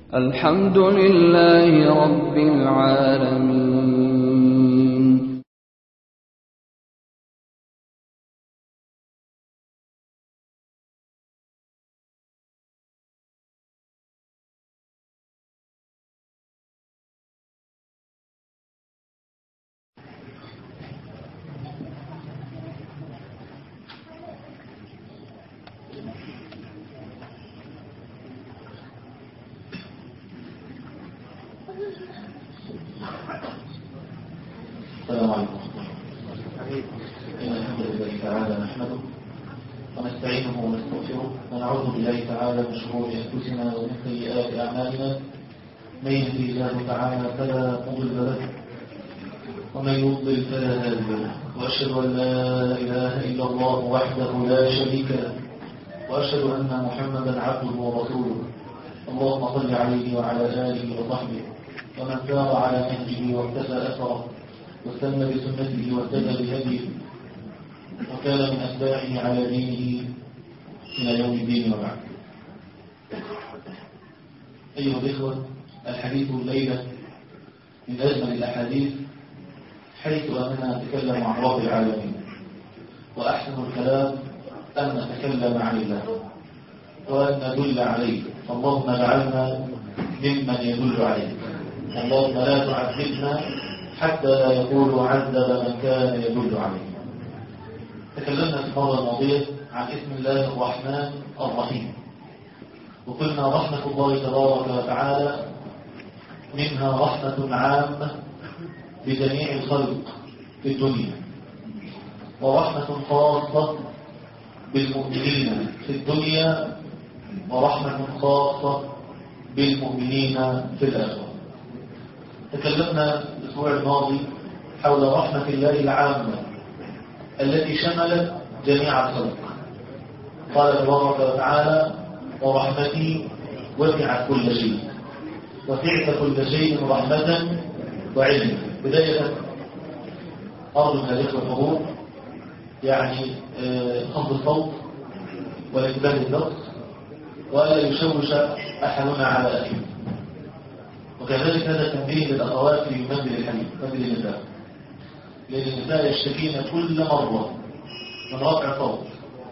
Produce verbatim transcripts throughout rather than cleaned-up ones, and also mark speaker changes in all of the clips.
Speaker 1: الحمد لله رب العالمين.
Speaker 2: السلام عليكم. إن الحمد لله تعالى نحمده ونستعينه ونستغفره ونعوذ بالله تعالى من شرور أنفسنا ومن سيئات أعمالنا. من يهده الله تعالى فلا مضل له ومن يضلل فلا هادي له، وأشهد أن لا إله إلا الله وحده لا شريك له، وأشهد أن محمدا عبده ورسوله. اللهم صل عليه وعلى آله وصحبه ومن سار على نهجه واقتفى أثره واستنى بسنته واهتدى بهديه وكان من أتباعه على دينه إلى يوم الدين وبعد. أيها الإخوة، الحديث الليلة من أجمل الأحاديث، حيث أننا نتكلم عن رب العالمين، وأحسن الكلام أن نتكلم عن الله وأن ندل عليه. فاللهم اجعلنا ممن يدل عليه، اللهم لا تعذبنا حتى لا يقول عذب من كان يدل عليه. تكلمنا في المرة الماضية عن اسم الله الرحمن الرحيم، وقلنا رحمة الله تبارك وتعالى منها رحمة عامة بجميع الخلق في الدنيا، ورحمة خاصة بالمؤمنين في الدنيا، ورحمة خاصة بالمؤمنين في الآخرة. تكلمنا الأسبوع الماضي حول رحمة الله العامة التي شملت جميع الخلق. قال تبارك وتعالى: ورحمتي وسعت كل شيء، وسعت كل شيء رحمة وعلما. بداية أرجو من الإخوة الحضور يعني خفض الصوت والانتباه للدرس، ولا يشوش أحدنا على أخيه. وكذلك هذا التنبيه للأخوات في منزل الحديث، منزل النساء، لأن النساء يشتكين كل مرة من رفع صوت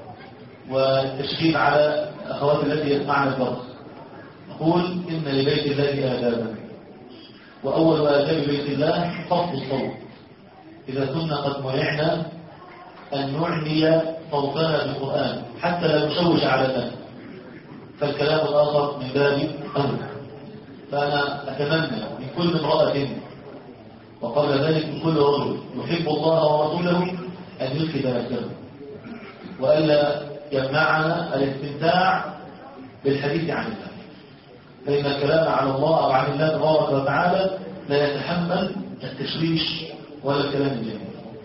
Speaker 2: والتشكيل على الأخوات التي يسمعن الدرس. نقول: إن لبيت الله آدابا، وأول آداب بيت الله خفض الصوت. إذا كنا قد منعنا أن نعلي صوتنا بالقرآن حتى لا نشوش على الناس، فالكلام الآخر من باب أمر. فأنا أتمنى من كل امرأة وقبل ذلك من كل رجل يحب الله ورسوله أن يلفت نفسه، وألا يمنعنا الاستمتاع بالحديث عن الله، فإن الكلام على الله أو عن الله تبارك وتعالى لا يتحمل التشويش ولا الكلام الجميل.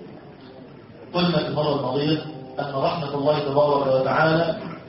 Speaker 2: قلنا في المرة الماضية أن رحمة الله تبارك وتعالى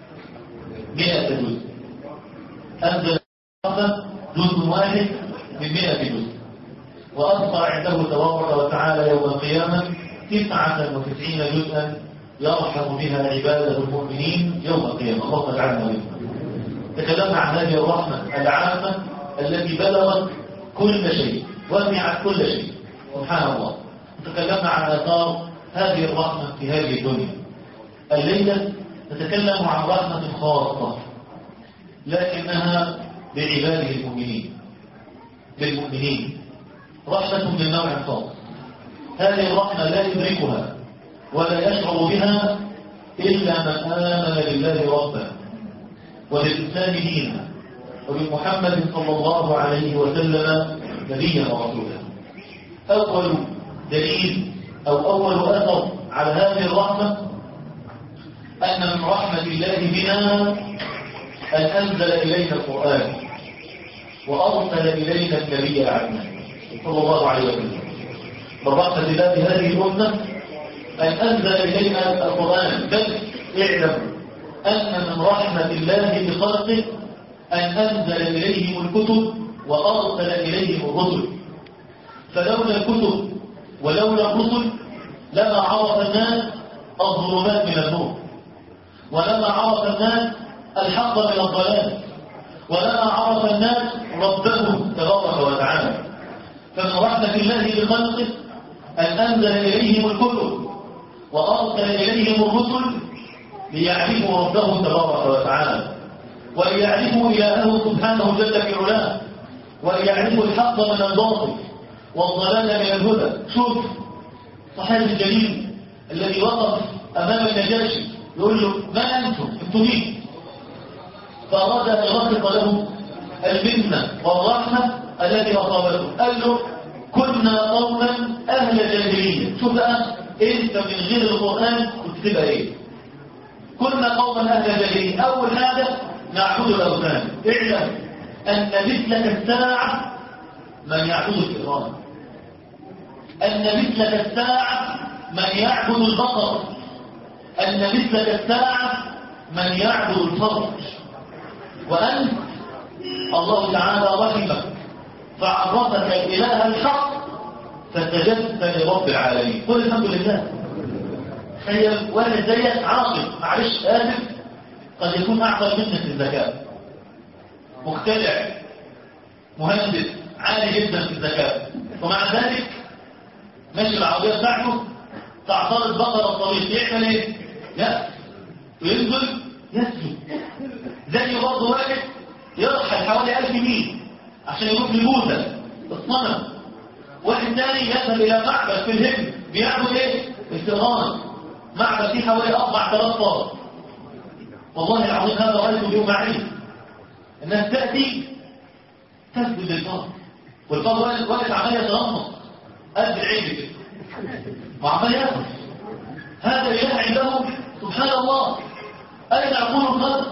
Speaker 2: مئة جزء، أنزل جزء واحد من مئة جزء، وأبقى عنده تبارك وتعالى يوم القيامة تسعة وتسعين جزءا يرحم بها عباده المؤمنين يوم القيامة. اللهم اجعلنا منهم. تكلمنا عن هذه الرحمة العامة التي بلغت كل شيء، وسعت كل شيء، سبحان الله. تكلمنا عن آثار هذه الرحمة في هذه الدنيا. الليلة نتكلم عن رحمة خاصة لكنها بعباده المؤمنين، بالمؤمنين، رحمة من نوع خاص. هذه الرحمة لا يدركها ولا يشعر بها إلا من آمن بالله ربا، وبالإسلام دينا، وبمحمد صلى الله عليه وسلم نبيا ورسولا. أول دليل أو أول أثر على هذه الرحمة أن من رحمة الله بنا أن أنزل إلينا القرآن وأرسل إلينا النبي العدنان صلى الله عليه وسلم. من رحمة الله بهذه الأمة أن أنزل إلينا القرآن، بل اعلم أن من رحمة الله بخلقه أن أنزل إليهم الكتب وأرسل إليهم الرسل. فلولا الكتب ولولا الرسل لما عرف الناس الظلمات من النور، ولما عرف الناس الحق من الضلال، ولما عرف الناس ربه تبارك وتعالى. فمن رحمة الله بخلقه أن أنزل إليهم الكتب وأرسل إليهم الرسل ليعرفوا ربه تبارك وتعالى، وليعرفوا إلهه سبحانه جل في علاه، وليعرفوا الحق من الباطل والضلال من الهدى. شوف صحابي الجليل الذي وقف أمام النجاشي يقول له: ما أنتم؟ أنتم مين؟ فأراد أن يرفق له المنة والرحمة التي أصابته. قال له: كنا قوما أهل جاهلية. شوف بقى أنت من غير القرآن كنت تبقى إيه؟ كنا قوما أهل جاهلية. أول حاجة نعبد الأوثان. اعلم أن مثلك الساعة من يعبد الإيران، أن مثلك الساعة من يعبد البقر، أن مثلك الساعة من يعبد الفرج. وأنت الله تعالى رحمك فعرفك الإله الحق فسجدت لرب العالمين. قل الحمد لله. تخيل واحد زيك عاقل، معلش آسف، قد يكون أعقل منك في الذكاء، مخترع، مهندس عالي جدا في الذكاء، ومع ذلك ماشي العربية بتاعته تعترض بقرة الطريق، يعمل ايه؟ لا وينزل يسجد. زي برضه واحد يرحل حوالي ألف ميل عشان يروح لبوذا الصنم. واحد ثاني يذهب إلى معبد في الهند بيعبد ايه؟ الفئران. معبد فيه حوالي أربع آلاف فرد. والله العظيم هذا رأيته اليوم معي. الناس تأتي تسجد للفرد، والفرد واقف عمال يترمص قد العين كده وعمال ياكل. هذا إله عندهم سبحان الله. أين عقول الخلق؟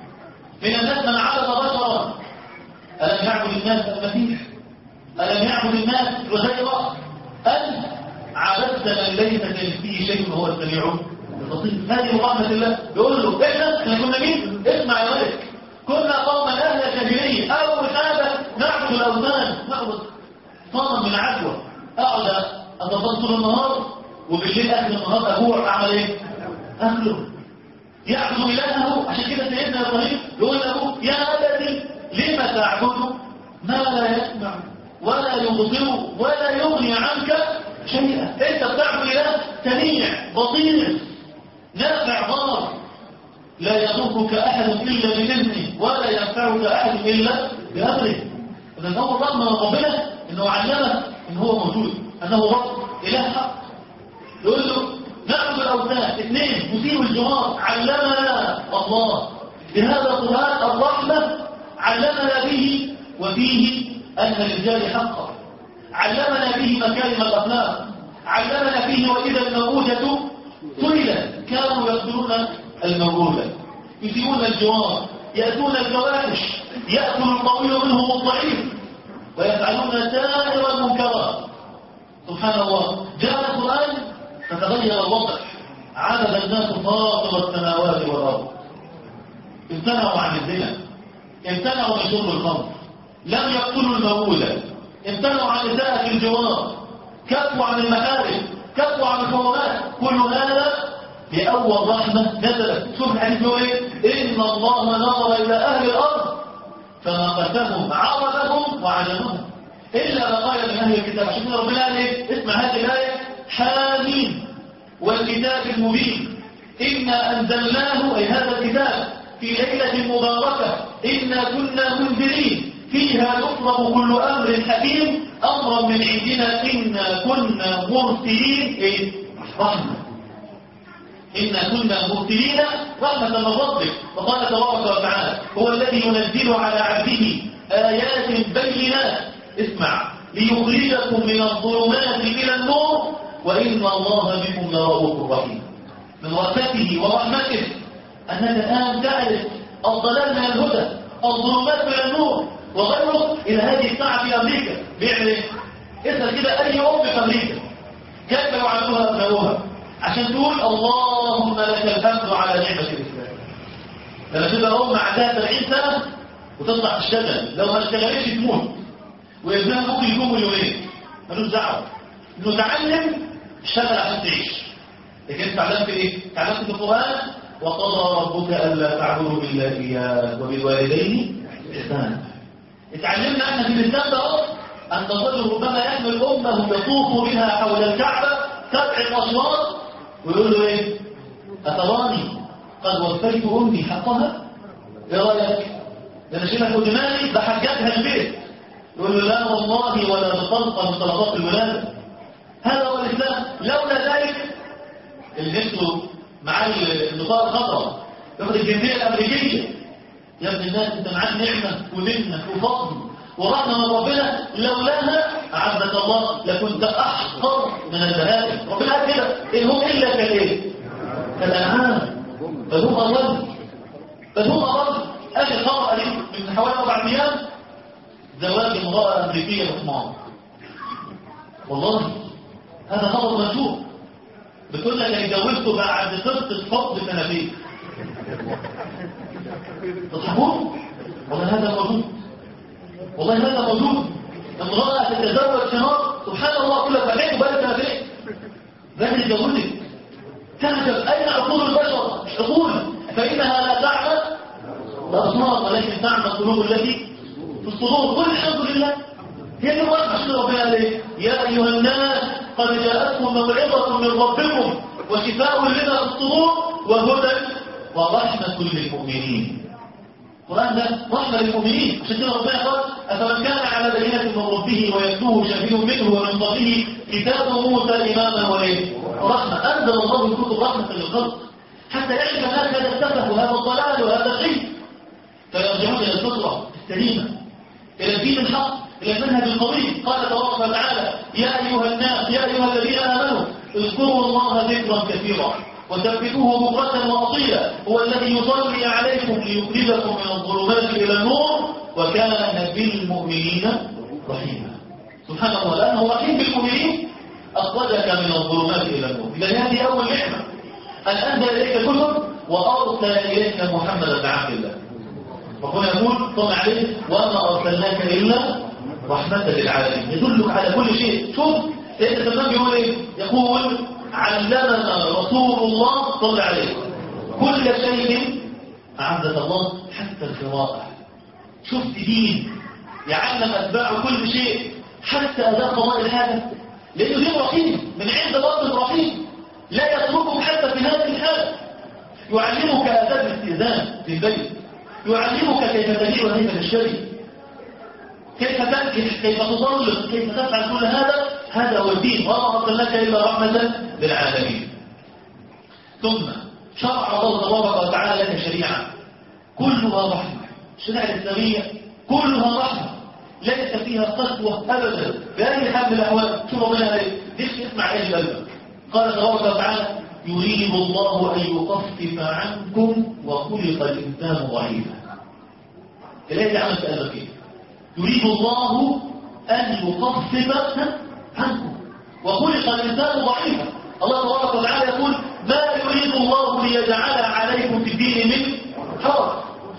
Speaker 2: من الناس من عبد بشرا. ألم يعبد الناس المسيح؟ ألم يعبد الناس عزيرا؟ أن عبدت من ليس كمثله شيء وهو السميع البصير. هذه رحمة الله. يقول له: إحنا إحنا كنا مين؟ اسمع يا ولد، كنا قوما أهل جاهلية. أول حاجة نعبد الأوثان، نعبد صنم من عجوة. أقعد أتبصر النهار وبالليل آخر النهار أجوع. أعمل إيه؟ أكله. يعبد إلهه. عشان كده سيدنا إبراهيم يقول له: يا أبتي لم تعبد ما لا يسمع ولا يبصر ولا يغني عنك شيئا. أنت بتعبد إله سميع بصير نافع ضار، لا يضرك أحد إلا بإذنه ولا ينفعك أحد إلا بأمره. إذن هو الرحمة من ربنا إنه علمه إن هو موجود، أنه رب إله حق. يقول له: نعبد الأوثان. اثنين مسيء الجمار. علمنا الله بهذا القرآن الرحمة، علمنا به وفيه أن للرجال حقا، علمنا به مكارم الأخلاق، علمنا فيه وإذا الموءودة سئلت. كانوا يقتلون الموءودة، يسيئون الجوار، يأتون الفواحش، يأكل القوي منهم الضعيف، ويفعلون سائر المنكرات. سبحان الله. جاء القرآن فتغير الوضع. عبد الناس فاطر السماوات والأرض، امتنعوا عن الزنا، امتنعوا من شرب الخمر، لم يقتلوا الموءودة، امتنعوا عن إساءة الجوار، كفوا عن المحارم، كفوا عن الحرمات. كل هذا لأول رحمة نزلت. شوف الحديث يقول ايه؟ إن الله نظر إلى أهل الأرض فناقشهم عرفهم وعلمهم إلا بقايا من أهل الكتاب. عشان كده ربنا قال ايه؟ اسمع هذه الآية: حامين والكتاب المبين إنا أنزلناه، أي هذا الكتاب، في ليلة مباركة إنا كنا منذرين فيها يفرغ كل أمر حكيم أمرا من عندنا إنا كنا مرسلين. إيه؟ رحمة. إنا كنا مرسلين رحمة من ربك. وقال تبارك وتعالى: هو الذي ينزل على عبده آيات بينات، اسمع، ليخرجكم من الظلمات إلى النور وإن الله بكم لرؤوف رحيم. من رحمته ورحمته أنك الآن تعرف الضلال من الهدى، الظلمات من النور وغيره. إلى هذه الساعة في أمريكا بيعمل إيه؟ اسأل كده أي أم في أمريكا كيف يعاملوها أبنائها عشان تقول اللهم لك الحمد على نعمة الإسلام. لما تبقى أم عندها سبعين سنة وتطلع تشتغل، لو ما اشتغلتش تموت، وابنها ممكن يكون مليونين، ملوش دعوة إنه تعلم اشتغل عشان تعيش. لكن انت تعلمت إيه؟ تعلمت في القرآن: وقضى ربك ألا تعبدوا إلا إياه وبالوالدين إحسانا. اتعلمنا احنا في الاسلام ده ان الرجل ربما يحمل امه يطوف بها حول الكعبه سبع اشواط ويقول له ايه؟ اتراني قد وفيت امي حقها؟ ايه رايك؟ ده انا شيلها فوق دماغي بحجتها البيت. يقول له لا والله ولا بطلقه من طلقات الولاده. هذا هو الاسلام. لولا ذلك اللي نفسه معاه البطاقه الخضراء ياخد الجنسيه الامريكيه. يا ابن الناس انت معاك نعمه ومنه وفضل ورحمه من ربنا، لولاها اعزك الله لكنت احقر من البهائم. ربنا قال كده ان هم الا كالايه؟ كالانعام بل هم اضل بل هم اضل. اخر خبر قريب من حوالي اربع ايام زواج امراه امريكيه مسمار. والله هذا خبر منشور. بتقول لك انا اتجوزته بعد قصه حب سنتين. تضحكون؟ والله هذا موجود. والله هذا موجود. امرأة تتزوج شهر سبحان الله كل فعلين وبالك سنتين. لكن اتجوزت. تعجب أين عقول البشر؟ عقول فإنها لا تعمى الأبصار ولكن تعمى القلوب التي في الصدور. كل الحمد لله. هي دي الرحمة ربنا عليه. يا أيها الناس قد جاءتكم موعظة من ربكم وشفاء لما في الصدور وهدى ورحمة للمؤمنين. القرآن ده رحمة للمؤمنين. عشان كده ربنا قال أفمن كان على بينة من ربه ويتلوه شهيد منه ومن قبله كتاب موسى إماما وإيه؟ رحمة. أنزل الله الكتب رحمة للخلق حتى يعرف الناس هذا السفه وهذا الضلال وهذا الشيء فيرجعون إلى الفطرة السليمة إلى الدين الحق إلى المنهج القويم. قال تبارك وتعالى يا أيها الناس يا أيها الذين آمنوا اذكروا الله ذكرا كثيرا وسبحوه بكرة وأصيلا هو الذي يصلي عليكم ليخرجكم من الظلمات إلى النور وكان بالمؤمنين رحيما. سبحان الله لأنه رحيم بالمؤمنين أخرجك من الظلمات إلى النور. إذا هذه أول نعمة أن أنزل إليك الكتب وأرسل إليك محمدا بن عبد الله. ربنا يقول صلى عليه وما أرسلناك إلا رحمة للعالمين. يدلك على كل شيء. شوف سيدنا سلمان يقول إيه؟ يقول علمنا رسول الله صلى عليه كل شيء أعزك الله حتى القراءة. شفت دين يعلم أتباعه كل شيء حتى أداء قضاء الحاجة لأنه دين رحيم من عند رب رحيم لا يتركك حتى في هذه الحالة. يعلمك آداب الاستئذان في البيت يعلمك كيف تجيء وكيف تشتري كيف تنكح كيف تطلق كيف تفعل كل هذا. هذا هو الدين وما أرسلناك إلا رحمة للعالمين. ثم شرع الله تبارك وتعالى لك شريعة كلها رحمة. الشريعة الإسلامية كلها رحمة ليس فيها قسوة أبدا بأي حال من الأحوال. شو ربنا عليه ليش اسمع ايش قلبك. قال تبارك وتعالى يريد الله أن يخفف عنكم وخلق الإنسان ضعيفا. الآية دي عملت قلبك ايه؟ يريد الله أن يخفف عنكم وخلق الإنسان ضعيفا. الله تبارك وتعالى يقول ما يريد الله ليجعل عليكم في الدين من حرج.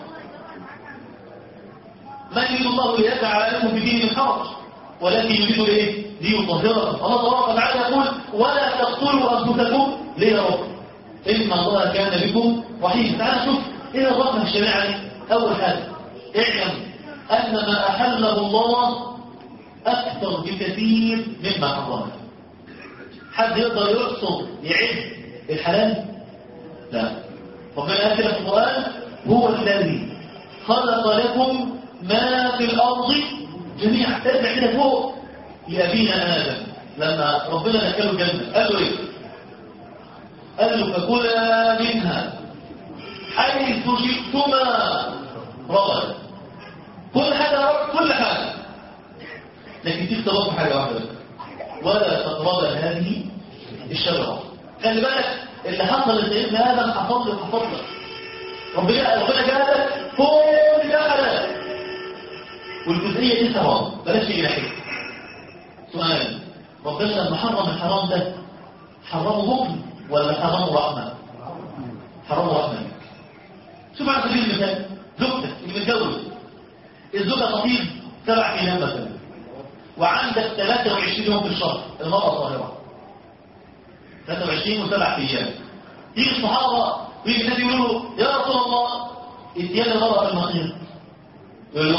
Speaker 2: ما يريد الله ليجعل عليكم في الدين من حرج ولكن يريد ايه؟ ليطهركم. الله تبارك وتعالى يقول ولا تقتلوا أنفسكم ليه يا رب إن الله كان بكم رحيم. تعال شوف ايه الرحمة الشريعة دي. أول حاجة اعلم أن ما أحله الله أكثر بكثير مما حرمه. حد يقدر يحصر يعد الحلال؟ لا. ربنا قال كده في القرآن هو الذي خلق لكم ما في الأرض جميعا. ارجع كده فوق لأبينا آدم لما ربنا نكله الجنة قال له إيه؟ قال له فكلا منها حيث شئتما رغدا. كل حاجة كل حاجة لكن تيجي تطلب حاجة واحدة ولا تقرب هذه الشجرة. خلي بالك اللي حصل لسيدنا آدم حصل له حصل له. ربنا ربنا جابك كل ده حلال والجزئية دي حرام بلاش تيجي ناحية. سؤال ربنا لما حرم الحرام ده حرمه بخل ولا حرمه رحمة؟ حرمه رحمة. شوف على سبيل المثال زوجتك اللي متجوز الزوجة خطيب سبع ايام مثلا وعندك ثلاثة وعشرين يوم في الشهر المرأة صاهرة ثلاثة وعشرين وسبع ايام. يجي الصحابة ويجي الناس يقولوا يا رسول الله اتيان المرأة في المخيط. يقول لهم ايه؟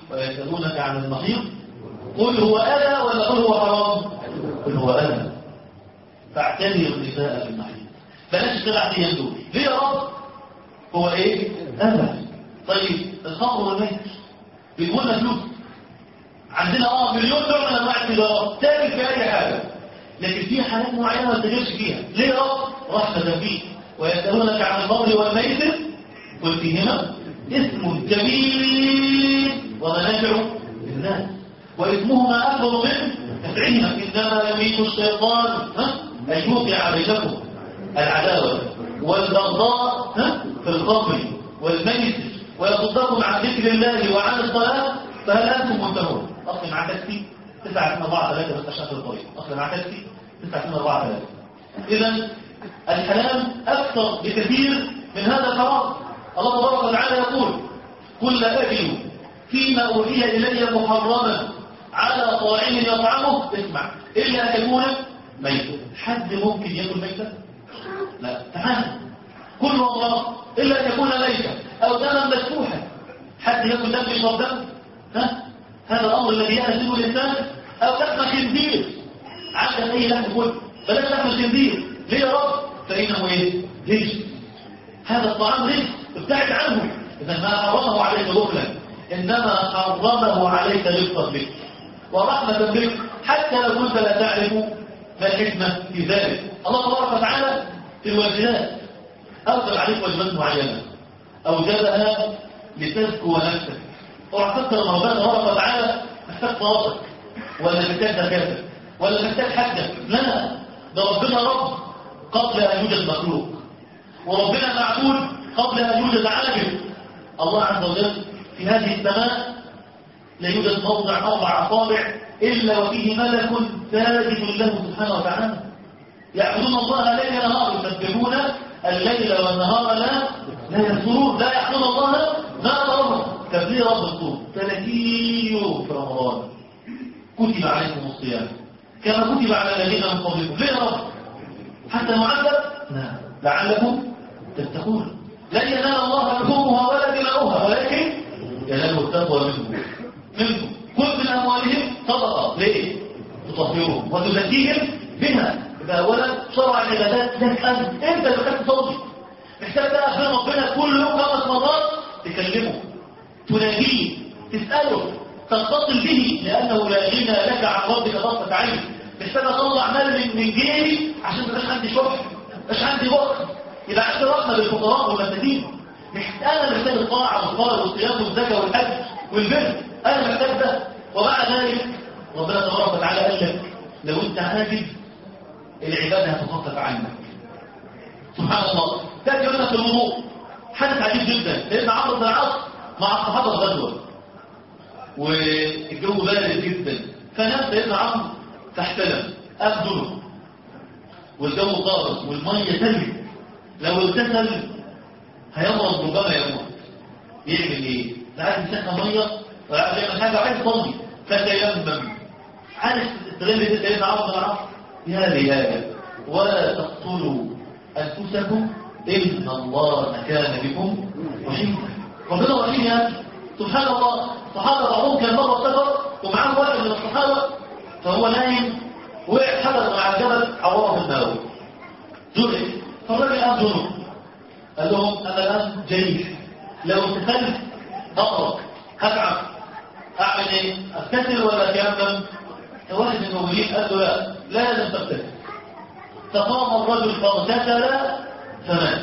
Speaker 2: ويسألونك عن المحيط قل هو أذى ولا قل هو حرام؟ قل هو أذى فاعتبروا النساء في المحيط. بلاش سبع ايام دول ليه يا رب؟ هو ايه؟ أذى. طيب الخمر والميسر بيقول لنا فلوس، عندنا اه مليون نوع من انواع التجارات تاجر في اي حاجه، لكن في حالات معينه ما تجرش فيها ليه يا رب؟ رحمه فيه. ويسألونك عن الخمر والميسر قل فيهما اسم كبير ومنافع للناس واسمهما اكبر من نفعهما انما يريد الشيطان ان يوقع بينكم العداوه والبغضاء في الخمر والميسر ويصدكم عن ذكر الله وعن الصلاه فهل انتم منتهون؟ اصل مع تاكسي تسعة اثنين أربعة ثلاثة بس عشان في الطريق، اصل مع تاكسي تسعة اثنين أربعة ثلاثة. اذا الحلال اكثر بكثير من هذا الحرام. الله تبارك وتعالى يقول قل لا أجد فيما أوحي إلي محرما على طاعم يطعمه اسمع إلا أن يكون ميتا. حد ممكن يأكل ميتا؟ لا تعال كل الله إلا أن يكون ميتا أو دما مسفوحا. حد يأكل دم يشرب دم؟ ها؟ هذا الأمر الذي يأذنه الإنسان أو لحم خنزير. عندك أي لحم كل بلاش لحم خنزير ليه يا رب؟ فإنه إيه؟ رجس. هذا الطعام رجس ابتعد عنه. إذا ما حرمه عليك غفلا إنما حرمه عليك رفقا بك ورحمة بك حتى لو كنت لا تعرف ما الحكمة في ذلك. الله تبارك وتعالى في الواجبات أوجب عليك واجبات معينة أوجبها لتزكو نفسك. اوعى تفكر ان ربنا تبارك وتعالى محتاج صلاتك ولا محتاج زكاتك ولا محتاج حجك. لا، ده ربنا رب قبل ان يوجد مخلوق، وربنا معبود قبل ان يوجد عابد. الله عز وجل في هذه السماء لا يوجد موضع اربع اصابع الا وفيه ملك ساجد له سبحانه وتعالى يعبدون الله ليل نهار يسبحون الليل والنهار لا لا ينصرون لا يعصون الله ما امرهم. طب ليه رب الصوم ثلاثين يوم في رمضان كتب عليكم الصيام كما كتب على الذين من قبلكم؟ ليه يا رب؟ حتى نعذب؟ لا، لعلكم تتقون. لن ينال الله لحومها ولا دماؤها ولكن ينال التقوى منكم منكم كل من اموالهم صدقه. ليه؟ تطهرهم وتزكيهم بها. يبقى اولا شرع العبادات لك انت انت اللي محتاج تصلي، محتاج تقف ربنا كل يوم خمس مرات تكلمه تناديه تساله تتصل به لانه لا غنى لك عن ربك طرفه عين. محتاج اطلع مال من من جيبي عشان ما يبقاش عندي شح، مش عندي وقت، يبقى عندي رحمه بالفقراء والمساكين. انا محتاج الطاعه والصلاه والصيام والزكاه والحج والبر، انا محتاج ده. ومع ذلك ربنا تبارك وتعالى قال لك لو انت عاجز العباده هتخفف عنك. سبحان الله. ده كلمه في الوضوء حدث عجيب جدا. سيدنا عمرو بن العاص مع الصحابه غزوه والجو بارد جدا، فنام سيدنا عمرو فاحتلم أبدله والجو قارس والميه ثلج، لو اغتسل هيمرض ربما يموت. يعمل ايه؟ لا عايز يسخن ميه ولا عايز يعمل حاجه، عايز يصلي فتيمم. عارف استغل دي سيدنا عمرو بن العاص؟ يا رجال ولا تقتلوا انفسكم ان الله كان بكم رحيما. ربنا رحيم يا سبحان الله. الصحابه بعضهم كان مره سفر ومعاه واحد من الصحابه فهو نايم وقع حدث مع الجبل عوره النووي جرح، فالراجل قام جنوب قال لهم انا الان جريح لو اتخلت اقرب هتعب اعمل ايه؟ اغتسل ولا اتيمم؟ فواحد من الموجودين قال له لا لازم تغتسل. فقام الرجل فاغتسل فمات.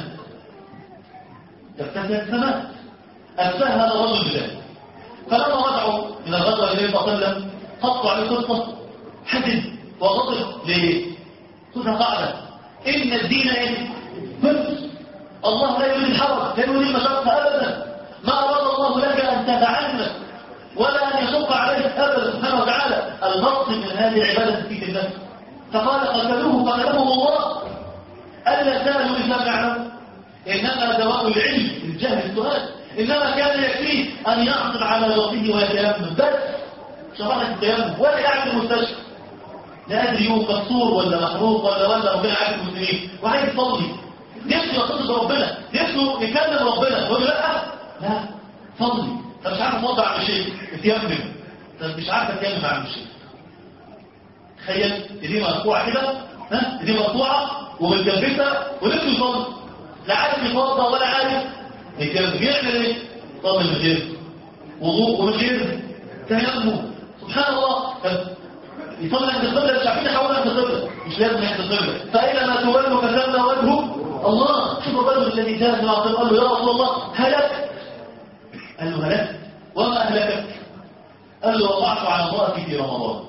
Speaker 2: اغتسل فمات. أفسه هذا الرجل بذلك. فلما رجعوا من الغزوة إليه صلى الله عليه وسلم قطعوا عليه قصة حدد وغضب. ليه؟ خذها قاعدة إن الدين إيه؟ بس الله لا يريد الحرج لا يريد المشقة أبدا. ما أراد الله لك أن تتعنت ولا أن يشق عليك أبدا سبحانه وتعالى. المقصد من هذه العبادة في النفس. فقال قتلوه قتلهم الله ألا سألوا إذا يعلم. إنما دواء العلم الجهل السؤال، إنما كان يكفيه أن يعصر على ربه ويتيمم بس. شرحت التيمم ولا يعمل المستشفى لا أدري يوم مكسور ولا محروق ولا ولا ربنا عارف المسلمين وعايز يصلي نفسه يتصل بربنا نفسه يكلم ربنا يقول لا لا صلي طب مش عارف توضع عم الشيخ اتيمم، طب مش عارف اتيمم عم الشيخ. تخيل دي مقطوعه كده، ها دي مقطوعه ومتجبسه ولسه يصلي، لا عارف يتوضا ولا عارف يتيمم، يعمل ايه؟ صلي من غير وضوء ومن غير تيمم. سبحان الله. يصلي عند القبله، مش عارفين يحولها عند القبله، مش لازم عند القبله، فاينما تولوا فثم وجهه الله. شوف الرجل الذي جاء من عطيه قال له يا رسول الله هلكت. قال له هلكت وما اهلكك؟ قال له وقعت على امرأتي في رمضان.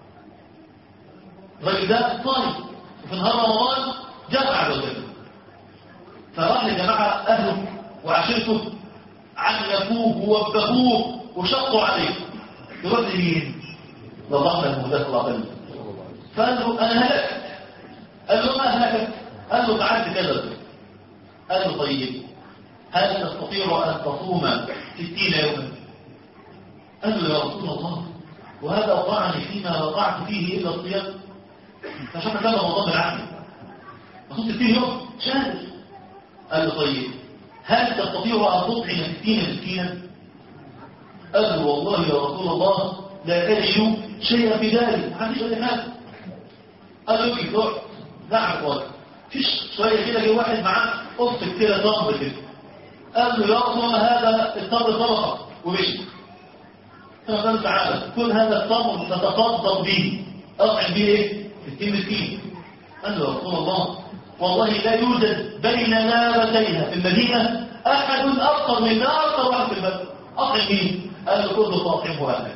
Speaker 2: الراجل ده صايم وفي نهار رمضان جمع زوجته، فراح لجماعه اهله وعشيرته عنفوه ووبخوه وشقوا عليه. يروح لمين؟ لله المهدى صلى الله عليه وسلم. فقال له انا هلكت. قال له ما اهلكك؟ قال له فعلت كذا. قال له طيب هل تستطيع ان تصوم ستين يوما؟ قال له يا رسول الله وهذا وقعني فيما وقعت فيه الا الصيام، فشكر كان رمضان بالعافيه اصوم ستين يوم شهر. قال له طيب هل تستطيع ان تطعم ستين مسكينا؟ قال له والله يا رسول الله لا اجد شيئا في ذلك، ما عنديش اي حاجه. قال له اجي روح دعك وقت فيش شويه كده جه واحد معاه قصه كده تمر كده. قال له يا رسول الله هذا التمر صدقه ومشي. قال له تعالى كل هذا التمر تتصدق به، اطعم به ايه؟ ستين مسكين. قال له يا رسول الله والله لا يوجد بين نارتيها في المدينه احد افقر من نار اكثر واحد في البلد، اطعم مين؟ قال له كله تطعمه اهلك.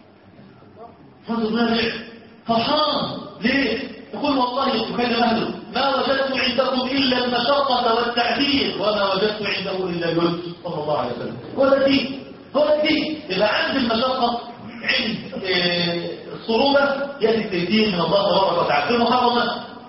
Speaker 2: فضل نافع فرحان ليه؟ يقول والله يتكلم اهله ما وجدت عندكم الا المشقه والتعذيب وما وجدت عنده الا اليسر صلى الله عليه وسلم. هو الدين، هو الدين. يبقى عند المشقه عند الصعوبه ياتي التيسير من الله تبارك وتعالى. في المحرمات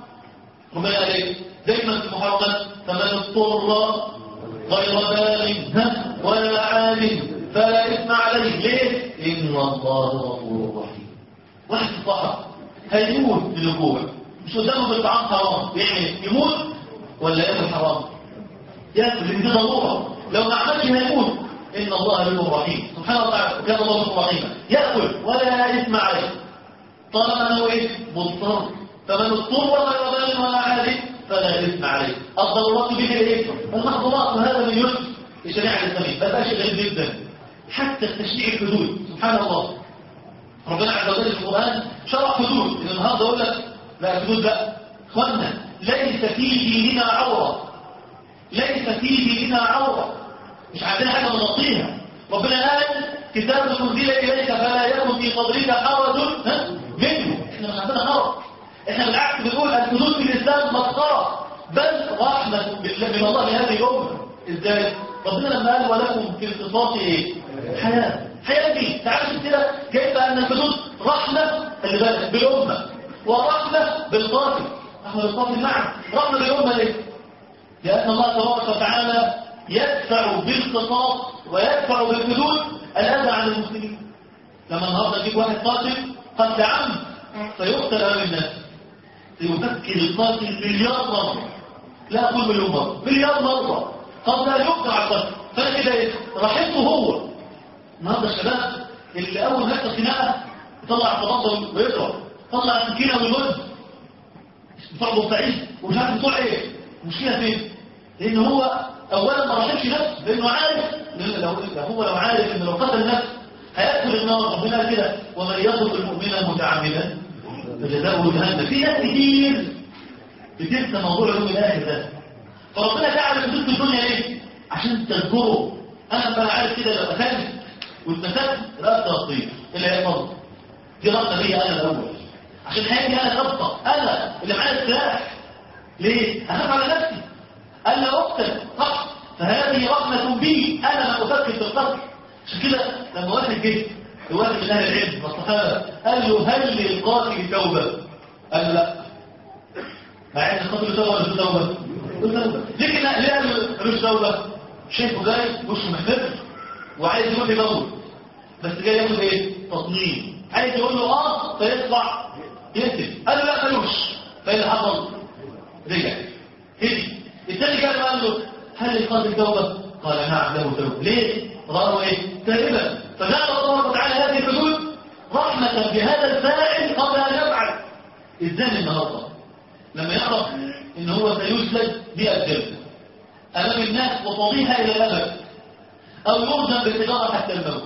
Speaker 2: ربنا قال ايه؟ دايما في المحرمات فمن اضطر غير باغ ولا عاد فلا اثم عليه. ليه؟ ان الله غفور رحيم. واحد في الصحراء هيموت من الجوع، مش قدامه بالطعام حرام، يعمل يموت ولا ياكل حرام؟ ياكل لان دي ضروره، لو ما عملش هيموت. ان الله غفور رحيم سبحانه وتعالى، كان الله غفور رحيما ياكل ولا اثم عليه طالما انه ايه؟ مضطر. فمن اضطر غير باغ ولا عاد فلا اثم عليه. الضرورات به ايه؟ المحظورات، وهذا من يسر الشريعه الاسلاميه. ده شيء غريب جدا. حتى تشريع الحدود سبحان الله، ربنا عز وجل في القرآن شرع حدود. إن النهارده يقول لك لا حدود لا اخوانا، ليس في ديننا عورة، ليس في ديننا عورة، مش عندنا حاجة نغطيها. ربنا قال كتاب أنزل إليك فلا يكن في صدرك حرج منه. احنا مش عندنا حرج، احنا بالعكس بنقول الحدود في الإسلام مسخرة بل رحمة من الله لهذه الأمة. ازاي؟ ربنا لما قال ولكم في القصاص ايه؟ حياة. حياة دي تعرف كده كيف أن الحدود رحمة اللي بالك بالأمة ورحمة بالقاتل. رحمة بالقاتل نعم، رحمة بالأمة ليه؟ لأن الله تبارك وتعالى يدفع بالقصاص ويدفع بالحدود الأذى عن المسلمين. لما النهارده يجيب واحد قاتل قتل عمد فيقتل أمام الناس، سيفكر القاتل مليار مرة، لا أقول مليون مرة، مليار مرة قبل أن يقتل على القتل. فأنا كده إيه؟ رحمته هو. النهارده الشباب اللي اول ما يحصل خناقه يطلع الطباطه ويضرب، يطلع السكينه ويمد بتوع بورسعيد ومش عارف بتوع ايه. المشكله فين؟ لان هو اولا ما رحمش نفسه، لانه عارف لو هو لو عارف ان لو قتل نفسه هيدخل النار. ربنا كده ومن يقتل المؤمن متعمدا فجزاؤه جهنم. في ناس كتير بتنسى موضوع اليوم الاخر ده، فربنا جعل الحدود في الدنيا ايه؟ عشان تذكره. انا بقى عارف كده لو قتلت والمسافة رأس تطير اللي هيفضل دي رأسة ليه أنا الأول عشان هاجي أنا خبطة أنا اللي معايا السلاح. ليه؟ أخاف على نفسي ألا أقتل صح، فهذه رحمة بي أنا ما أفكر في القتل. عشان كده لما واحد جه لواحد من أهل العلم والصحابة قال له هل للقاتل توبة؟ قال لا. مع إن القاتل توبة ولا مش توبة؟ توبة. ليه كده؟ ليه قال ملوش توبة؟ شايفه جاي وشه محمر وعايز يقول لي موت، بس جاي ياخد ايه؟ تصميم. عايز يقول له اه فيطلع يقتل. قال له لا ملوش. فايه اللي حصل؟ رجع هدي. الثاني كان قال له هل القاتل توبه؟ قال نعم له توبه. ليه؟ رأوا إيه؟ تائبا. فجعل الله تعالى هذه الحدود رحمة بهذا الفاعل قبل أن يفعل. الزاني النهارده لما يعرف إن هو سيسلب مئة جلدة أمام الناس وفضيحة إلى الأبد، أو يرجم بالحجارة حتى الموت،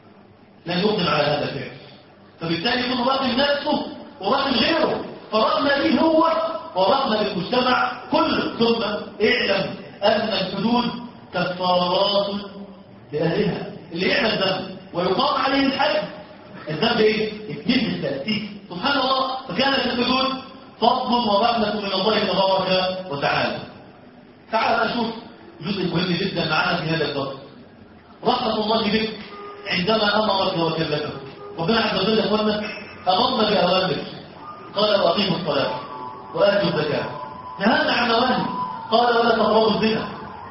Speaker 2: لن يقدم على هذا الفعل. فبالتالي يكون راقم نفسه وراقم غيره، فرقم به هو ورقم بالمجتمع كله. ثم اعلم أن الحدود كفارات لأهلها. اللي يعمل ذنب ويقام عليه الحد، الذنب ايه؟ يتم التأسيس. سبحان الله. فكانت الحدود فضل ورحمة من الله تبارك وتعالى. تعال نشوف جزء مهم جدا معنا في هذا الدرس. رحمة الله بك عندما أمرك وكلفك. ربنا عز وجل يا اخوانا أمرنا بأوامر، قال وأقيموا الصلاة وآتوا الزكاة. نهانا عن نواهي، قال ولا تقربوا الزنا،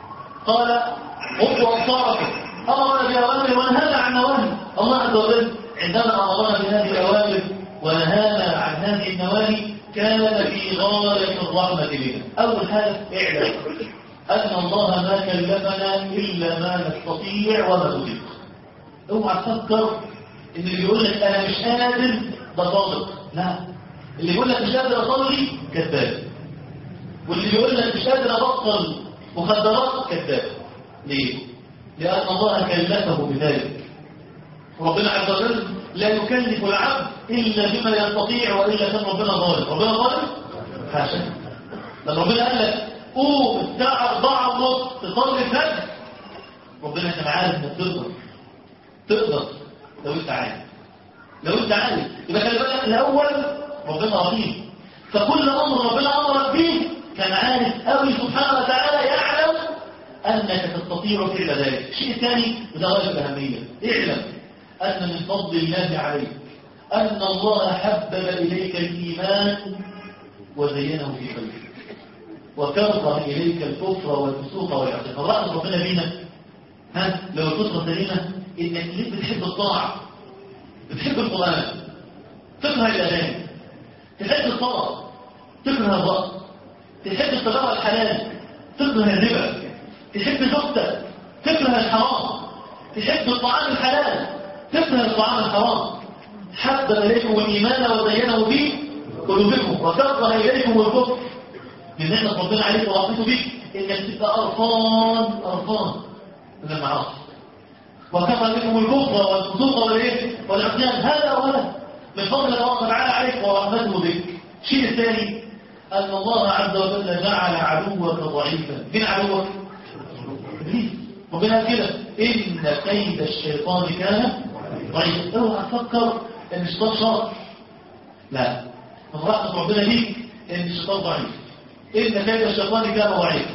Speaker 2: قال غضوا أبصاركم. أمرنا بأوامر ونهانا عن نواهي. الله عز وجل عندما أمرنا بهذه الأوامر ونهانا عن هذه النواهي كان في غاية الرحمة بنا. أول حاجة اعلم أن الله ما كلفنا إلا ما نستطيع وما نطيق. اوعى تفكر إن اللي يقول لك أنا مش قادر ده صادق. لا، اللي يقول لك مش قادر أصلي كذاب، واللي يقول لك مش قادر أبطل مخدرات كذاب. ليه؟ لأن الله كلفه بذلك. ربنا عز وجل لا يكلف العبد إلا بما يستطيع، وإلا كان ربنا ظالم. ربنا ظالم؟ حاشا. لما ربنا قال لك قوم الساعة أربعة ونص تصلي الفجر، ربنا أنت عارف إنك تقدر تقدر لو أنت عارف لو أنت عارف يبقى خلي بالك الأول ربنا رحيم. فكل أمر ربنا أمرك به كان عارف قوي سبحانه وتعالى، يعلم أنك تستطيع فعل ذلك. الشيء الثاني وده غاية الأهمية، اعلم أن من فضل الله عليك أن الله حبب إليك الإيمان وزينه في قلبك وكره إليك الكفر والفسوق والعصيان. فرأت ربنا بينا ها لو الفطرة سليمة إنك ليه بتحب الطاعة، بتحب القرآن، تكره الأغاني، تحب الصلاة، تكره الرقص، تحب التجارة الحلال، تكره الربا، تحب زوجتك، تكره الحرام، تحب الطعام الحلال، تكره الطعام الحرام. حبب إليكم الإيمان وزينه في قلوبكم وكره إليكم الكفر. من نعمة ربنا عليك ورحمته بك إنك تبقى قرفان قرفان من المعاصي، وكفر لكم الكفر والفسوق والايه والعصيان. هذا ولا من فضل الله تعالى عليك ورحمته بك. الشيء الثاني أن الله عز وجل جعل عدوك ضعيفا. من عدوك؟ إبليس. ربنا كده إن كيد الشيطان كان ضعيفا. اوعى تفكر إن الشيطان شاطر، لا، من رحمة ربنا بيك إن الشيطان ضعيف. إن كيد الشيطان كان ضعيفا.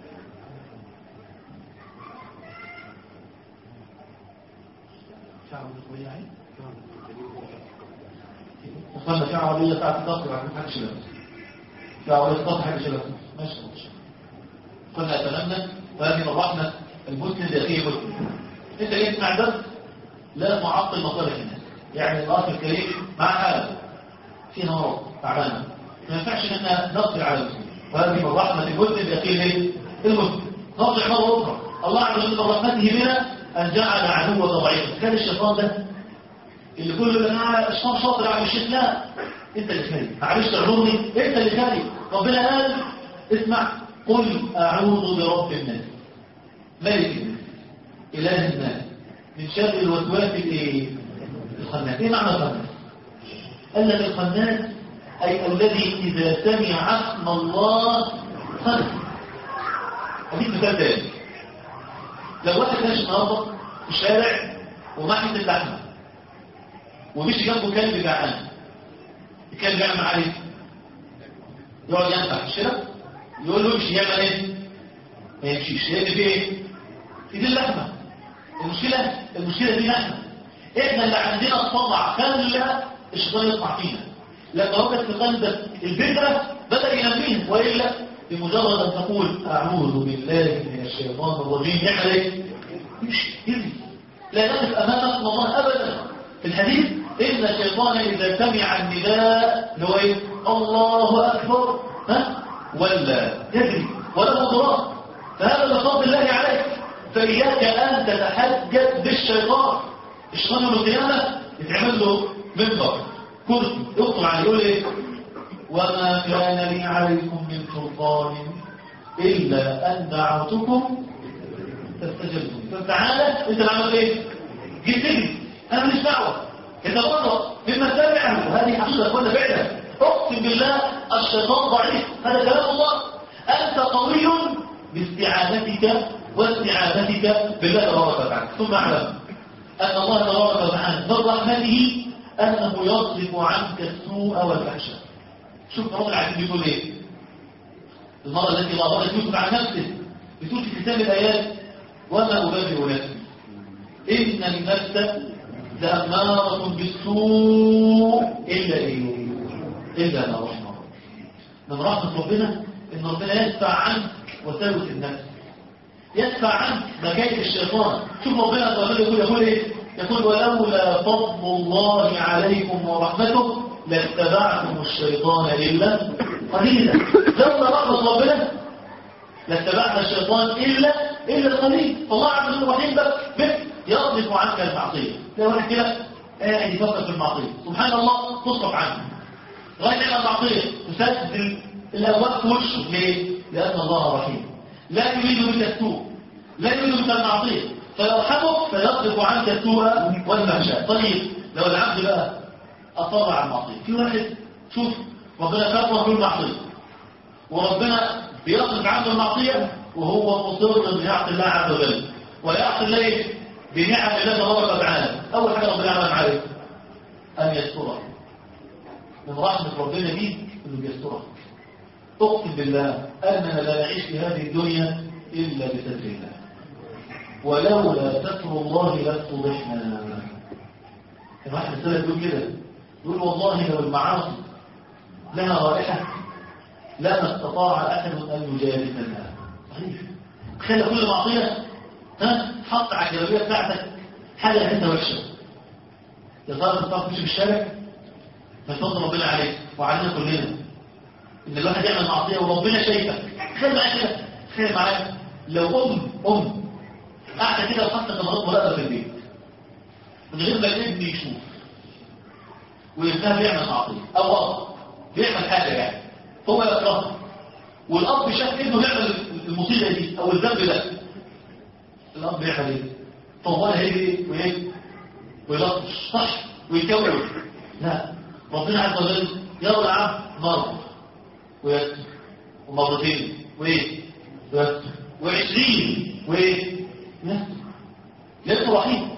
Speaker 2: وصلنا في عربية بتاعت التصل عن حاجة شباب في عربية التصل حاجة شباب ماشي ماشي. كنا أتمنى وهذه من رحمة المسلم لأخيه مسلم. أنت ليه تسمع درس لا معطل مصالح الناس، يعني الأخ الكريم مع حالة في نار تعبانة، ما ينفعش إن احنا نقضي على المسلم. وهذه من رحمة المسلم لأخيه المسلم. نرجع مرة أخرى، الله عز وجل من رحمته بنا أن جعل عدوك ضعيفا. كان الشيطان ده اللي كله يقول انا الشيطان شاطر على الشيخ، لا، انت اللي خالي، معلش تعذرني، انت اللي خالي. ربنا قال اسمع قل اعوذ برب الناس ملك الناس اله الناس من شر الوسواس الايه الخناس. ايه معنى الخناس؟ قال لك الخناس اي الذي اذا سمع اسم الله خنس. اديك مثال تاني، لو واحد ماشي النهارده في الشارع ومعه اللحمه ومشي جنبه كلب جعان، الكلب يعمل معاه ايه؟ يقعد ينفع مش كده؟ يقول له امشي، يعمل ايه؟ ما يمشيش. لان في ايه؟ في دي اللحمه. المشكله المشكله دي لحمه. احنا اللي عندنا الطمع خلى الشيطان يطمع فينا. لما وجد في قلبك الفكره بدا ينميها، والا بمجرد ان تقول اعوذ بالله من الشيطان الرجيم يعمل ايه؟ يمشي يمشي. لا يقف امامك الله ابدا. في الحديث إن الشيطان إذا سمع النداء اللي هو إيه؟ الله أكبر ها ولا يجري ولا مضرات. فهذا من فضل الله عليك فإياك أن تتحجج بالشيطان. الشيطان يوم القيامة يتعمل له منبر كرسي يقطع عليه يقول ايه؟ وما كان لي عليكم من سلطان إلا أن دعوتكم فاستجبتم. فتعالى أنت بعمل ايه؟ جيت لي أنا مش دعوة يتبرأ مما سمعه. هذه حقيقة ولا فعلا؟ أقسم بالله الشيطان ضعيف. هذا كلام الله. أنت قوي باستعانتك واستعانتك بالله تبارك وتعالى. ثم اعلم أن الله تبارك وتعالى من رحمته أنه يصرف عنك السوء والفحشاء. شوف رب العالمين بيقول ايه؟ المرة التي غابرت يوسف عن نفسه بتقول في كتاب الآيات وما أبرئ نفسي إن النفس لأمارة بالسوء إلا إيه؟ إلا ما رحم الله. من رحمة ربنا إن ربنا يدفع عنك وساوس النفس، يدفع عنك مكايد الشيطان. شوف ربنا يقول يقول إيه؟ يقول ولولا فضل الله عليكم ورحمته لاتبعتم الشيطان إلا قليلا. لولا رحمة ربنا لاتبعنا الشيطان إلا إلا قليل. فالله عز وجل رحيم بك يصرف عنك المعصية. لو واحد كده قاعد يفكر في المعصية سبحان الله تصرف عنه غير على المعصية تسدد الأبواب في وشه. ليه؟ لأن الله رحيم لا يريد بك السوء لا يريد بك المعصية فيرحمك فيصرف عنك السوء والفحشاء. طيب لو العبد بقى أصر على المعصية، في واحد شوف ربنا كرمه بالمعصية وربنا بيصرف عنه المعصية وهو مصر أن يعصي الله عز وجل ويعصي الله بنعم الله تبارك وتعالى. أول حاجة ربنا عمل عليه أن يسترك. من رحمة ربنا بيك أنه يسترك. أقسم بالله أننا لا نعيش في هذه الدنيا إلا بستر الله، ولولا ستر الله لافتضحنا. كان واحد السنة يقول كده يقول والله لو المعاصي لها رائحة لا استطاع أحد أن يجالسنا. صحيح. تخيل كل معصية ها حط على الجلابية بتاعتك حاجة حتة وحشة يا ترى تطلع تمشي في الشارع فيفضل ربنا عليك وعلينا كلنا إن الواحد يعمل معصية وربنا شايفك. تخيل معايا كده تخيل معايا لو أم أم قاعدة كده وحاطة كاميرات مراقبة في البيت من غير ما الابن يشوف وابنها بيعمل معصية أو أب بيعمل حاجة يعني هو يكرهها والأب شاف ابنه بيعمل المصيبة دي أو الذنب ده الأب بيعمل ايه؟ طوالها ايه وايه؟ ويلطش صح ويكون. لا ربنا عز وجل يرى العبد مرة ويكتب ومرتين وايه؟ ويكتب وعشرين وايه؟ يكتب. يكتب رحيم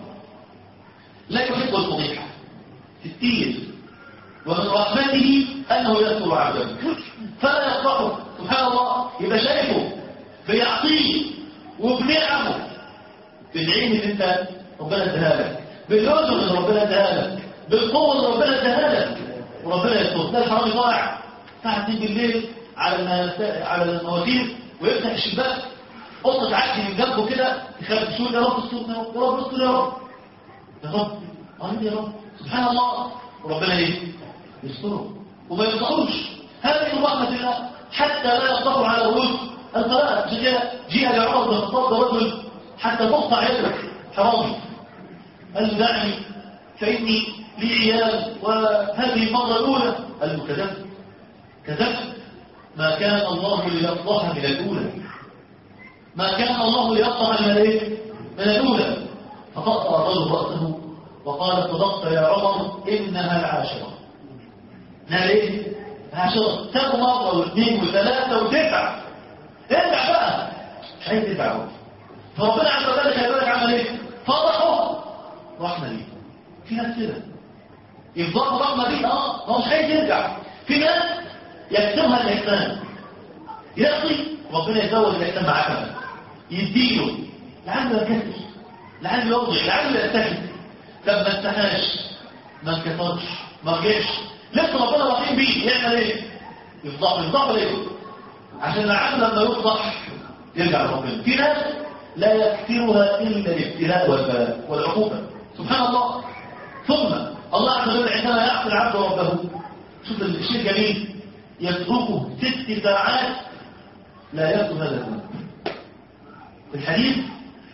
Speaker 2: لا يحب الفضيحة ستين. ومن رحمته أنه يذكر عبده فلا يقرأه سبحان الله. يبقى شايفه بيعطيه وبنعمه بالعين اللي انت ربنا اداها لك بالجزء اللي ربنا اداها لك بالقوه اللي ربنا اداها لك وربنا يستر. ده الحرامي طالع الساعه اتنين بالليل على على المواتير ويفتح الشباك قطه عدي من جنبه كده يخاف يقول يا رب الصوت يا رب يا رب الصوت يا رب يا رب امين يا رب سبحان الله. وربنا ايه؟ يستره وما ينصروش. هذه رحمه الله حتى لا يقطعوا على رؤوس الخلائق. جاء لعمر بن الخطاب رجل حتى تقطع يدك حرامي قال له دعني فإني لي عيال وهذه المرة الأولى. قال له كذبت كذبت ما كان الله ليفضح من الأولى ما كان الله ليفضح من الايه؟ من الأولى. فقطع الرجل رأسه وقال صدقت يا عمر إنها العاشرة. انها ايه؟ العاشرة. تاخد مرة واثنين وثلاثة وتسعة ارجع بقى مش عايز تدعوه. فربنا عز وجل خلي بالك عمل ايه؟ فضحه رحمه ليه. في ناس كده يفضحوا رحمه ليه اه هو مش عايز يرجع. في ناس يكتمها الاحسان يقضي ربنا يزود الاحسان معاه كمان يديله لعله يكسر لعله يوضع لعله يستحي. طب ما استحاش ما انكسرش ما رجعش لسه ربنا رحيم بيه يعمل ايه؟ يفضحه يفضحه ليه؟ عشان لعله لما يفضح يرجع لربنا. في ناس لا يكثرها إلا الابتلاء والبلاء والعقوبة سبحان الله. ثم الله عز وجل عندما يعصي العبد ربه شوف الشيء الجميل يتركه ست ساعات لا يكتب هذا الذنب. في الحديث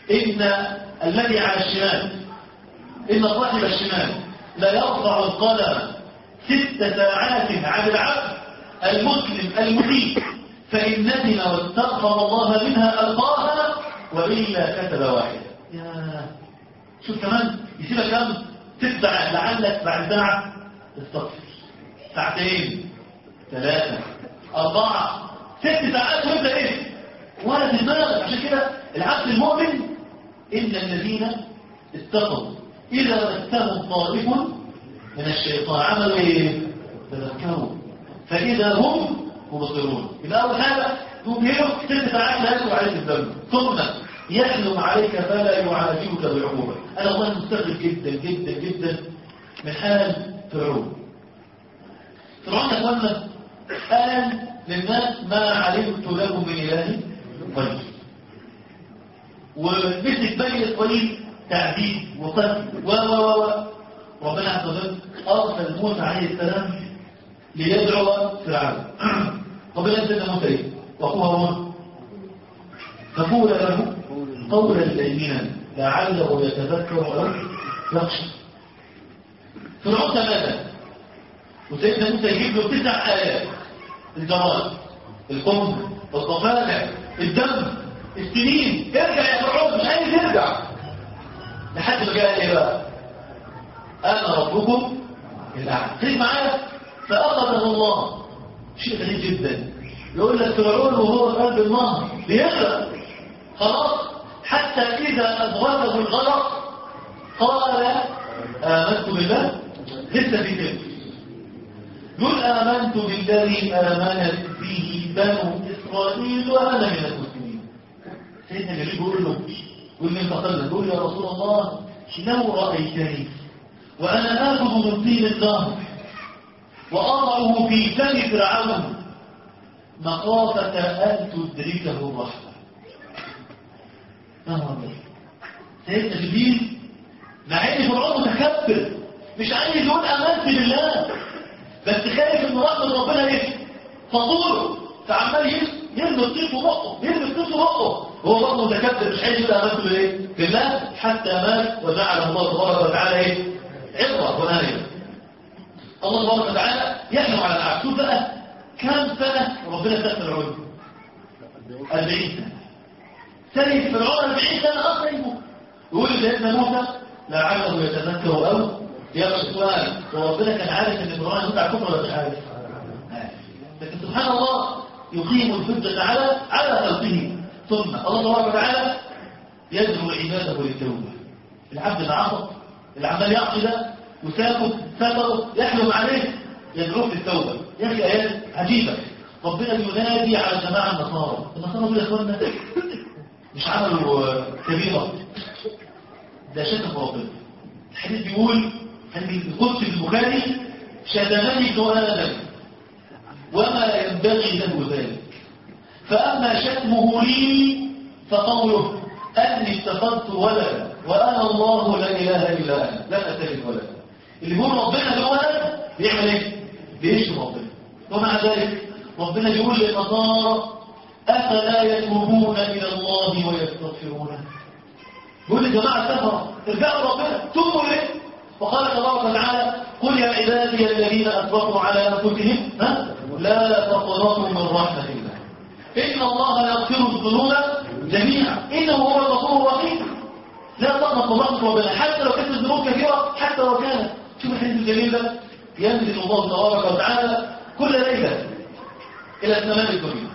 Speaker 2: إن الذي على الشمال إن صاحب الشمال لا يرفع القلم ست ساعات عن العبد المسلم المسيء فإن ندم واستغفر الله منها ألقاها وإلا كتب واحدة. يا شوف كمان يسيبك كم ست ساعات لعلك بعد ساعة تستغفر ساعتين ثلاثة أربعة ست ساعات وانت ايه ولا في دماغك. عشان كده العبد المؤمن إن الذين اتقوا إذا مسهم طائف من الشيطان عملوا ايه تذكروا فإذا هم مبصرون. يبقى أول حاجة تبهرك ست ساعات لا يدخل عليك الذنب ثم يحلم عليك فلا يعالجك بالعقوبة. أنا والله مستغرب جدا جدا جدا من حال فرعون. فرعون أخوانا قال للناس ما علمت لكم من إله غيري ومثل بني إسرائيل تعذيب وقتل و و و ربنا عز وجل أرسل موسى عليه السلام ليدعو فرعون. ربنا أنزل موسى وأخوه هارون فقول له قولا لينا لعله يتذكر أو يخشى. فرعون تماما وسيدنا موسى يجيب له تسع آيات الجراد القم الضفادع الدم السنين ارجع يا فرعون مش عايز يرجع لحد ما جاء ايه بقى انا ربكم الاعلى. خليك معايا فاخذه الله شيء غريب جدا يقول لك فرعون وهو في قلب النهر بيغرق خلاص حتى اذا ادركه الغرق قال امنت بالله لسه في كلمه يقول آمنت بالذي آمنت به بنو إسرائيل وأنا من المسلمين. سيدنا جليل يقول له يقول لي انتقلنا يقول يا رسول الله لو رأيتني وأنا آخذ من طين النهر وأضعه في فم فرعون مخافة أن تدركه الرحمة. نهر سيدنا جليل مع ان فرعون متكبر مش عايز يقول آمنت بالله بس خايف ان رحمة ربنا ايه فطوره فعمال يرمي الطيف بقه يرمي الطيف بقه هو برضه متكبر مش عايز يقول آمنت بالايه بالله حتى مات وجعله الله تبارك وتعالى ايه عبرة ونهاية. الله تبارك وتعالى يحلم على العبد. شوف بقى كم سنة ربنا ساب فرعون أربعين سنة سنة فرعون أربعين سنة أصلا يقول سيدنا موسى لعله يتذكر أو يبقى سؤال وربنا كان عارف ان فرعون يموت على الكفر ولا مش عارف؟ لكن سبحان الله يقيم الحجة على على خلقه. ثم الله تبارك وتعالى يدعو عباده للتوبة. العبد العاصي اللي عمال يعصي ده وساكت سبره يحلم عليه يدعوه للتوبة. يا اخي ايات عجيبة ربنا ينادي على جماعة النصارى. النصارى دول يا اخوانا مش عملوا كبيرة ده شتم ربنا. الحديث بيقول القدس البخاري شتمني ابن آدم وما ينبغي له ذلك فأما شتمه لي فقوله أني اتخذت ولدا وأنا الله لا إله إلا أنا لم أتخذ ولدا. اللي يقول ربنا له ولد بيعمل إيه؟ بيشتم ربنا. ومع ذلك ربنا يقول للنصارى أفلا يتوبون إلى الله ويستغفرونه. يقول لجماعة الكفرة ارجعوا ربنا توبوا ليه؟ وقال تبارك وتعالى قل يا عبادي الذين اسرفوا على انفسهم ها لا تقنطوا من رحمه الله ان الله يغفر الذنوب جميعا انه هو الغفور الرحيم. لا تقنط من رحمه ربنا حتى لو كانت الذنوب كثيره حتى لو كانت. شوف الحديث الجميل ده ينزل الله تبارك وتعالى كل ليله الى السماء الدنيا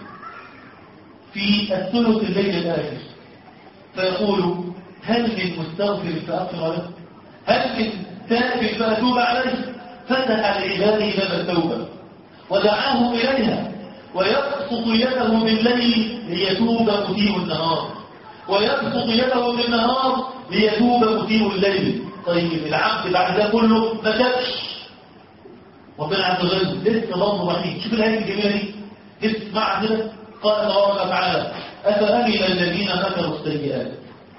Speaker 2: في الثلث الليل الاخر فيقول هل من مستغفر فاغفر له هل من تائب فأتوب عليه فتح لعباده باب التوبة ودعاهم إليها ويبسط يده بالليل ليتوب مسيء النهار ويبسط يده بالنهار ليتوب مسيء الليل. طيب العبد بعد ده كله ما تابش ربنا عز وجل لسه برضه رحيم. شوف الآية الجميلة دي اسمع كده قال تبارك وتعالى أفأمن الذين مكروا السيئات.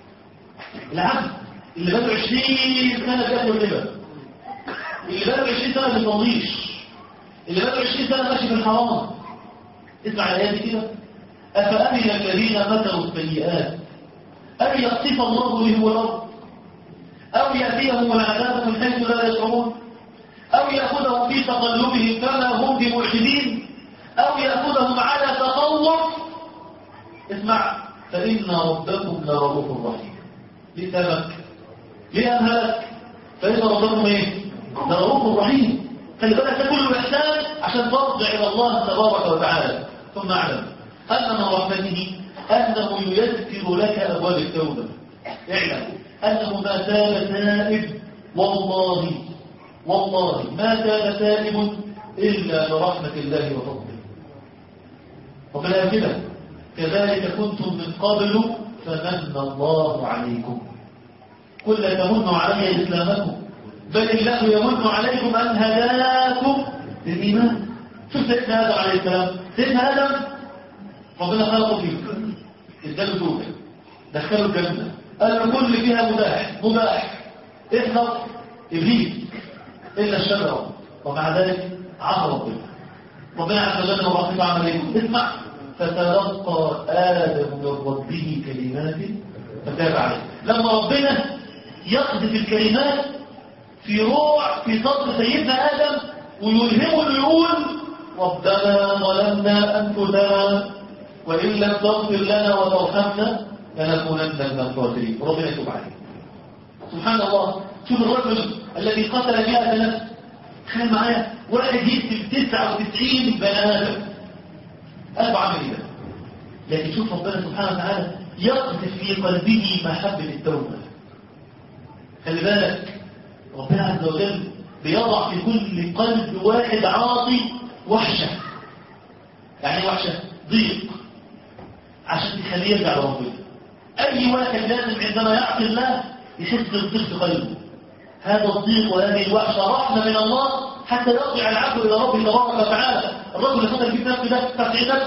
Speaker 2: العبد اللي بقى عشرين سنة بياكل ربا اللي بقى عشرين سنة بيطنيش اللي بقى عشرين سنة ماشي في الحرام اسمع الآيات كده أفأمن الذين مكروا السيئات أن يقصف الله بهم الأرض، أو يأتيهم العذاب من حيث لا يشعرون، أو يأخذهم في تقلبهم فما هم بمعجزين، أو يأخذهم على تخوف. اسمع، فإن ربكم لرؤوف رحيم. ليه سبك؟ ليه أمهلك؟ فإن ربكم إيه؟ لرؤوف رحيم. خلي بالك ده كله إحسان عشان ترجع إلى الله تبارك وتعالى. ثم اعلم أن من رحمته أنه ييسر لك أبواب التوبة. اعلم أنه ما تاب تائب والله والله ما تاب تائب إلا برحمة الله وفضله. وبلا كده كذلك كنتم من قبل فمن الله عليكم. كل تمنوا علي إسلامكم بل الله يمن عليكم أن هداكم للإيمان. شوف سيدنا آدم عليه السلام، سيدنا آدم ربنا خلقه فيه، اداله توبة، دخله الجنة، قال له كل فيها مباح مباح احذر إبليس إلا الشجرة، ومع ذلك عصى ربنا. ربنا عز وجل ورحمه عمل ايه؟ اسمع، فتلقى آدم من ربه كلمات فتاب عليه. لما ربنا يقذف الكلمات في روع في صدر سيدنا آدم ويلهمه انه يقول ربنا ظلمنا أنفسنا وإن لم تغفر لنا وترحمنا لنكونن من الخاسرين. ربنا يتوب عليه. سبحان الله. شوف الرجل الذي قتل مئة نفس، تخيل معايا واحد يقتل تسعة وتسعين بني آدم، قلبه عامل ايه؟ لكن شوف ربنا سبحانه وتعالى يقذف في قلبه محبة التوبة. خلي بالك ربنا عز وجل بيضع في كل قلب واحد عاصي وحشة. يعني وحشة ضيق عشان تخليه يرجع لربنا. أي واحد لازم عندما يعصي الله يحس بالضيق في قلبه. هذا الضيق وهذه الوحشة رحمة من الله حتى يرجع العبد إلى ربه تبارك وتعالى. الرجل اللي قتل في نفسه ده تسعين نفس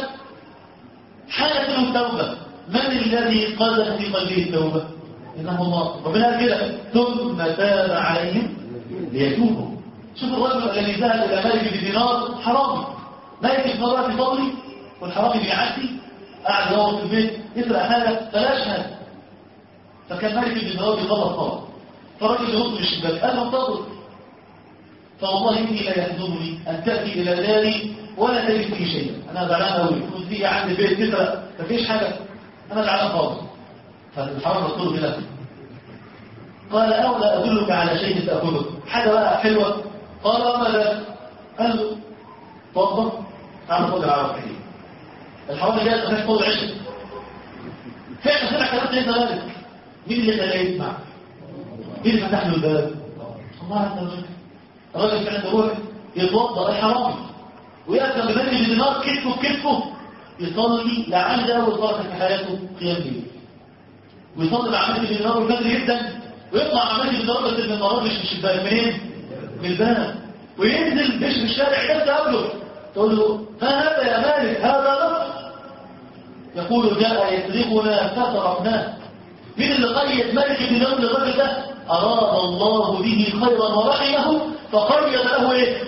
Speaker 2: حالة له التوبة. من الذي قذف في قلبه التوبة؟ إنه الله. ربنا قال كده ثم تاب عليهم ليتوبوا. شوف الرجل الذي ذهب إلى مالك بدينار حرامي، مالك بدينار في فضلي والحرامي بيعدي قاعد يدور في البيت يسرق حاجة فلا يشهد. فكان مالك بدينار بيغلط طبعا، فالراجل ينط من الشباك قال له انتظر، فوالله إني لا يحزنني أن تأتي إلى داري ولا تجد فيه شيء. أنا زعلان قوي، كنت فيه عندي بيت تسرق مفيش حاجة، أنا زعلان خالص. فالحرام رسوله بنفسه قال أولا أدلك على شيء تأكله، حاجة بقى حلوة. قال وما ذاك؟ قال له توضى تعال خد العرب حكيم. الحرام جاء تخش طول عشق فعلا سمع كلام سيدنا مالك. مين اللي خلاه يسمع؟ مين اللي فتح له الباب؟ الله عز وجل. الراجل فعلا يروح يتوضا الحرامي ويأتي بمالك بدينار كتفه بكتفه يصلي لعل أول صلاة في حياته قيام ليل، ويصلي مع مالك بدينار والفجر جدا، ويطلع مع مالك بدينار بس من المرات مش من الشباك، منين؟ من الباب، وينزل مش في الشارع نفسه قبله تقول له ما هذا يا مالك؟ هذا لطف. يقول جاء يسرقنا فسرقناه. مين اللي قيد مالك بدينار للراجل ده؟ أراد الله به خيرا ورحمه فقيد له ايه؟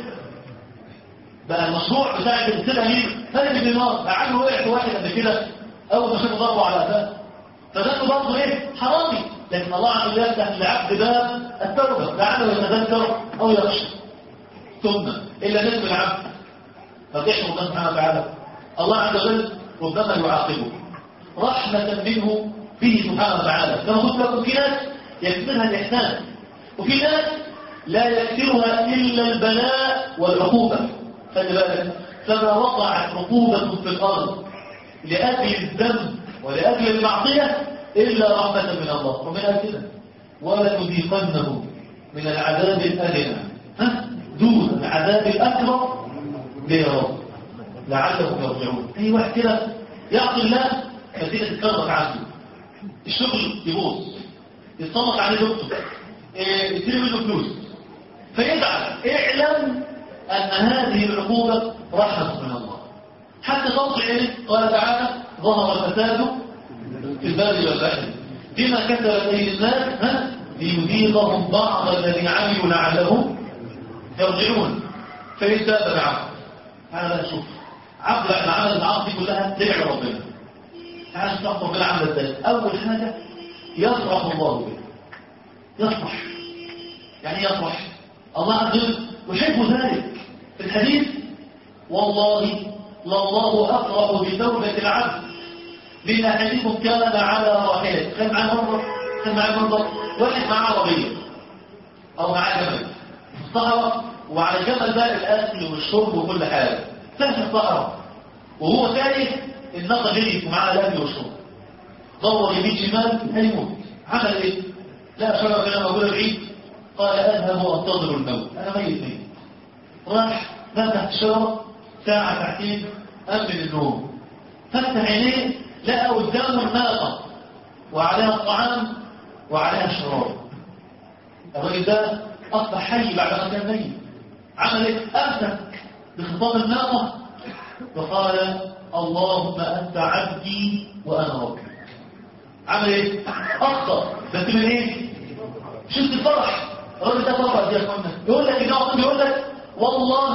Speaker 2: بقى المشروع بتاع السلعه مين؟ مالك بدينار. لعله وقع في واحد قبل كده اول ما شافه ضربه على قفاه، فده برضه ايه؟ حرامي. لكن الله عز وجل يفتح للعبد باب التوبه لعله يتذكر او يخشى. ثم الا نسب العبد فتحمل الله سبحانه وتعالى. الله عز وجل ربما يعاقبه رحمه منه به سبحانه وتعالى. كما قلت لكم في ناس يكفرها الإحسان وفي ناس لا يكفرها إلا البلاء والعقوبة. خلي بالك فما وقعت عقوبة في الأرض لأجل الذنب ولأجل المعصية إلا رحمة من الله. ومن أجل ولنذيقنهم من العذاب الأدنى دون العذاب الأكبر ليروا لعلهم يرجعون. أي واحد كده يعطي الله فزينة تتكرر عنه، الشغل يبوظ، يتصنط عليه دكتور، يتري منه فلوس فيزعل. اعلم أن هذه العقوبة رحمة من الله حتى تصل إليه. قال تعالى ظهر الفساد في البر والبحر بما كسبت أيدي الناس ها ليذيقهم بعض الذي عملوا لعلهم يرجعون. فإن تاب العبد، تعالى نشوف عبد العمل العاصي كلها تدعي ربنا. تعالى نشوف ربنا عمل ازاي. أول حاجة يفرح الله به. يفرح يعني يفرح الله عز وجل يحب ذلك. في الحديث والله لله أفرح بتوبة العبد من أحدكم كان على راحلة. كان معاه منظر كان معاه منظر واحد معاه عربية أو معاه جمل في الصحراء، وعلى الجمل ده الأكل والشرب وكل حاجة، فهم في الصحراء وهو تايه. الناقة جريت ومعاه الأكل والشرب، دور يمين شمال هيموت. عمل إيه؟ لا شرب كلام موجودة بعيد، قال أذهب وأنتظر الموت، أنا ميت ميت. راح نام تحت الشجرة ساعة ساعتين، قبل النوم فتح عينيه لقى قدامه الناقة وعليها الطعام وعليها الشراب. الراجل ده أصبح حي بعد ما كان ميت. عمل إيه؟ أمسك بخطام الناقة وقال اللهم أنت عبدي وأنا ربك. عمل إيه؟ أخطأ بس من إيه؟ شفت الفرح. الراجل ده فرح يا أخوانا. يقول لك إنه يقول لك والله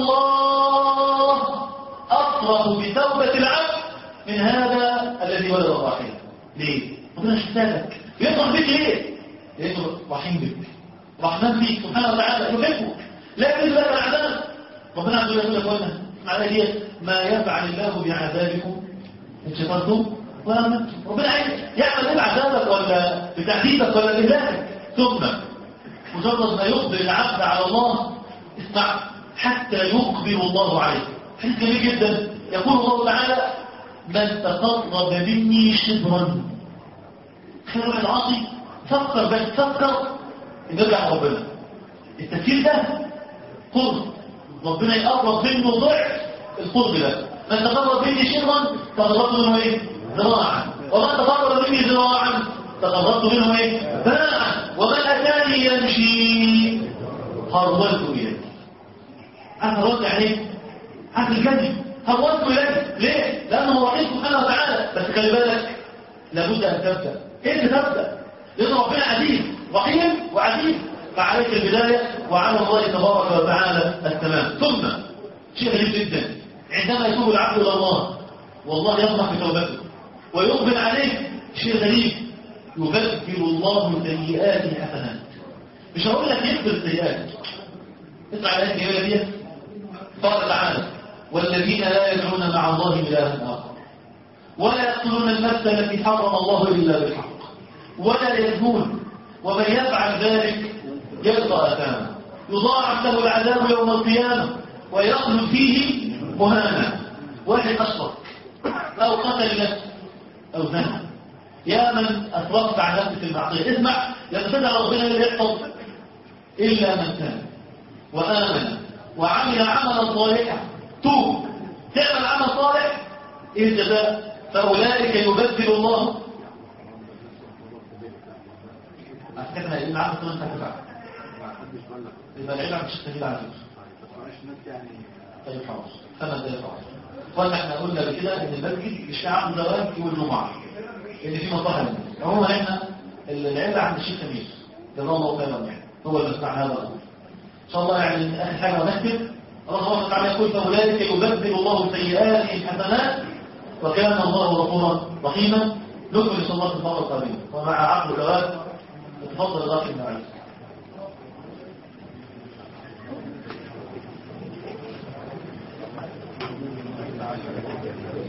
Speaker 2: لله أفرح بتوبة العبد من هذا الذي ولد الراحلة. ليه؟ ربنا شفتك يفرح بك ليه؟ لأنه رحيم بك، رحمن بك سبحانه وتعالى، يحبك لا يريد لك العذاب. ربنا عز وجل يقول لك قلنا معنى دي ما يفعل الله بعذابكم إن شكرتم وآمنتم. ربنا عايز يعمل ايه بعذابك ولا بتعذيبك ولا بإهلاكك؟ ثم مجرد ما يقبل العبد على الله، اسمع، حتى يقبل الله عليه. حديث جميل جدا يقول الله تعالى من تقرب مني شبرا. خير واحد عاصي فكر بس فكر ان يرجع ربنا. التفكير ده قرب، ربنا يقرب منه ضعف القرب ده. من تقرب مني شبرا تقربت منه ايه؟ ذراعا. ومن تقرب مني ذراعا تقربت منه ايه؟ باعا. ومن اتاني يمشي هرولت اليه. عارف هرولت يعني ايه؟ عارف الجنة هرولت اليه. ليه؟ لانه رحيم سبحانه وتعالى. بس خلي بالك لابد ان تبدا. انت تبدا لان ربنا عزيز رحيم وعزيز، فعليك البدايه وعلى الله تبارك وتعالى التمام. ثم شيء غريب جدا، عندما يتوب العبد الى الله والله يفرح بتوبته ويقبل عليه، شيء غريب، يبدل الله سيئاته حسنات. مش هقول لك يقبل سيئات. اسمع الايه الجميله دي. قال تعالى والذين لا يدعون مع الله إلها آخر ولا يقتلون النفس التي حرم الله إلا بالحق ولا يزنون ومن يفعل ذلك يلقى أثاما يضاعف له العذاب يوم القيامة ويخلد فيه مهانا. واحد أشرك أو قتل نفسه أو زنى، يا من أسرفت عن نفسك المعصية، اسمع، لما تدعى ربنا اللي يحفظ إلا من تاب وآمن وعمل عملا صالحا. توب تعمل عمل صالح، ايه الجزاء؟ فأولئك يبدل الله أفكرنا إيه معاك طول انت هتفعل يبقى العلم مش تجيب على فكرة. طيب خلاص خمس دقايق خلاص. قلنا احنا قلنا بكده ان المسجد مش عند زواج والجمعة اللي فيه مصلحة للناس. عموما احنا العلم عند الشيخ خميس جزاه الله خيرا، يعني هو اللي مسمع هذا الامر ان شاء الله. يعني اخر حاجه ونكتب. الله تعالى يقول فاولئك يبدل الله سيئاتهم حسنات وكان الله غفورا رحيما. نكمل ان شاء الله في المره القادمه ومع عقد جواد. تفضل الله ابن علي.